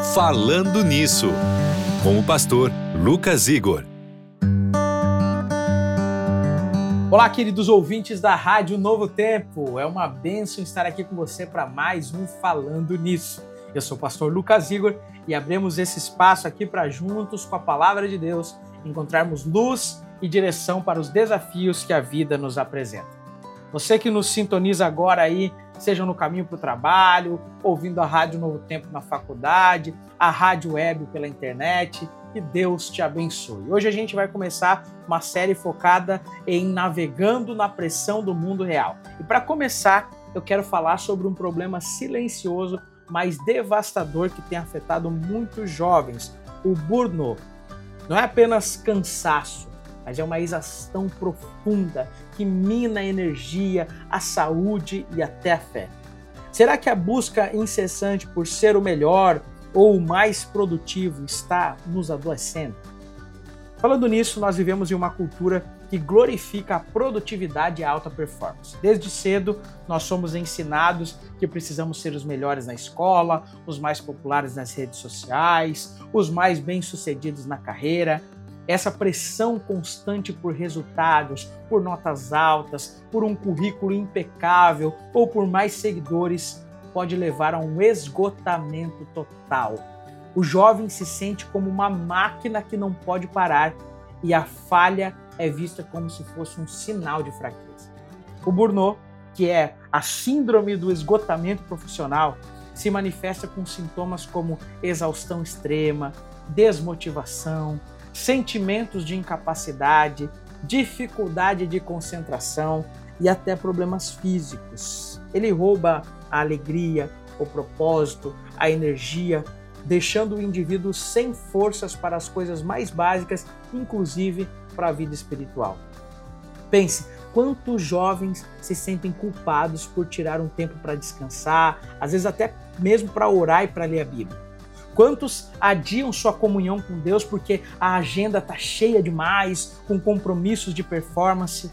Falando Nisso, com o pastor Lucas Igor. Olá, queridos ouvintes da Rádio Novo Tempo. É uma bênção estar aqui com você para mais um Falando Nisso. Eu sou o pastor Lucas Igor e abrimos esse espaço aqui para juntos, com a palavra de Deus, encontrarmos luz e direção para os desafios que a vida nos apresenta. Você que nos sintoniza agora aí, seja no caminho para o trabalho, ouvindo a Rádio Novo Tempo na faculdade, a rádio web pela internet, que Deus te abençoe. Hoje a gente vai começar uma série focada em navegando na pressão do mundo real. E para começar, eu quero falar sobre um problema silencioso, mas devastador que tem afetado muitos jovens, o burnout. Não é apenas cansaço, mas é uma exaustão profunda que mina a energia, a saúde e até a fé. Será que a busca incessante por ser o melhor ou o mais produtivo está nos adoecendo? Falando nisso, nós vivemos em uma cultura que glorifica a produtividade e a alta performance. Desde cedo, nós somos ensinados que precisamos ser os melhores na escola, os mais populares nas redes sociais, os mais bem-sucedidos na carreira. Essa pressão constante por resultados, por notas altas, por um currículo impecável ou por mais seguidores pode levar a um esgotamento total. O jovem se sente como uma máquina que não pode parar e a falha é vista como se fosse um sinal de fraqueza. O burnout, que é a síndrome do esgotamento profissional, se manifesta com sintomas como exaustão extrema, desmotivação, sentimentos de incapacidade, dificuldade de concentração e até problemas físicos. Ele rouba a alegria, o propósito, a energia, deixando o indivíduo sem forças para as coisas mais básicas, inclusive para a vida espiritual. Pense, quantos jovens se sentem culpados por tirar um tempo para descansar, às vezes até mesmo para orar e para ler a Bíblia. Quantos adiam sua comunhão com Deus porque a agenda está cheia demais, com compromissos de performance?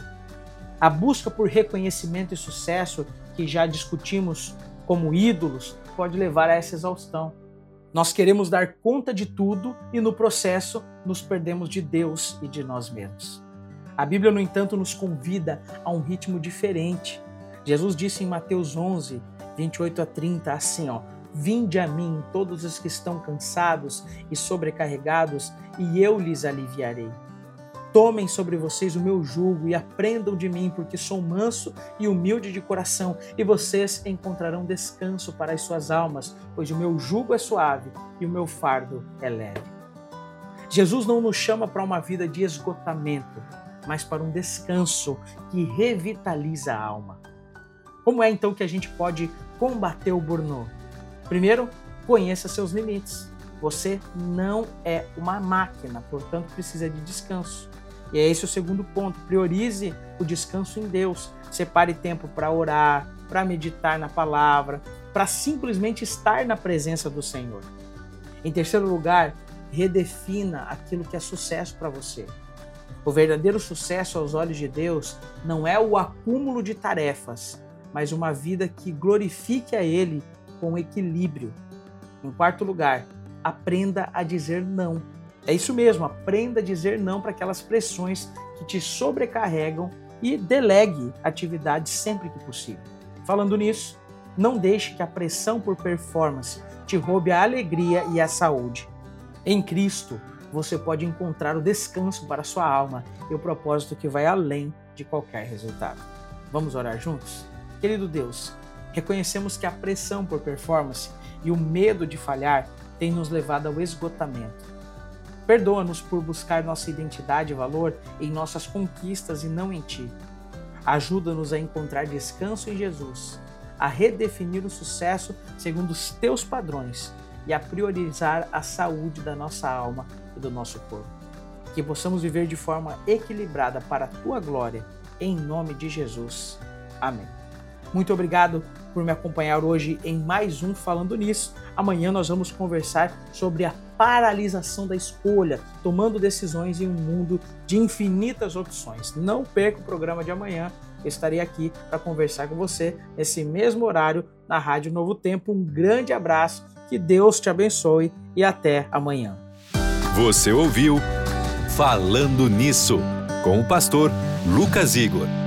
A busca por reconhecimento e sucesso, que já discutimos como ídolos, pode levar a essa exaustão. Nós queremos dar conta de tudo e no processo nos perdemos de Deus e de nós mesmos. A Bíblia, no entanto, nos convida a um ritmo diferente. Jesus disse em Mateus 11, 28 a 30, assim, Vinde a mim todos os que estão cansados e sobrecarregados, e eu lhes aliviarei. Tomem sobre vocês o meu jugo e aprendam de mim, porque sou manso e humilde de coração, e vocês encontrarão descanso para as suas almas, pois o meu jugo é suave e o meu fardo é leve. Jesus não nos chama para uma vida de esgotamento, mas para um descanso que revitaliza a alma. Como é então que a gente pode combater o burnout? Primeiro, conheça seus limites. Você não é uma máquina, portanto precisa de descanso. E é esse o segundo ponto. Priorize o descanso em Deus. Separe tempo para orar, para meditar na palavra, para simplesmente estar na presença do Senhor. Em terceiro lugar, redefina aquilo que é sucesso para você. O verdadeiro sucesso aos olhos de Deus não é o acúmulo de tarefas, mas uma vida que glorifique a Ele com equilíbrio. Em quarto lugar, aprenda a dizer não. É isso mesmo, aprenda a dizer não para aquelas pressões que te sobrecarregam e delegue atividades sempre que possível. Falando nisso, não deixe que a pressão por performance te roube a alegria e a saúde. Em Cristo, você pode encontrar o descanso para a sua alma e o propósito que vai além de qualquer resultado. Vamos orar juntos? Querido Deus, reconhecemos que a pressão por performance e o medo de falhar tem nos levado ao esgotamento. Perdoa-nos por buscar nossa identidade e valor em nossas conquistas e não em Ti. Ajuda-nos a encontrar descanso em Jesus, a redefinir o sucesso segundo os Teus padrões e a priorizar a saúde da nossa alma e do nosso corpo. Que possamos viver de forma equilibrada para a Tua glória, em nome de Jesus. Amém. Muito obrigado por me acompanhar hoje em mais um Falando Nisso. Amanhã nós vamos conversar sobre a paralisação da escolha, tomando decisões em um mundo de infinitas opções. Não perca o programa de amanhã eu estarei aqui para conversar com você nesse mesmo horário na Rádio Novo Tempo. Um grande abraço, que Deus te abençoe e até amanhã. Você ouviu Falando Nisso, com o pastor Lucas Igor.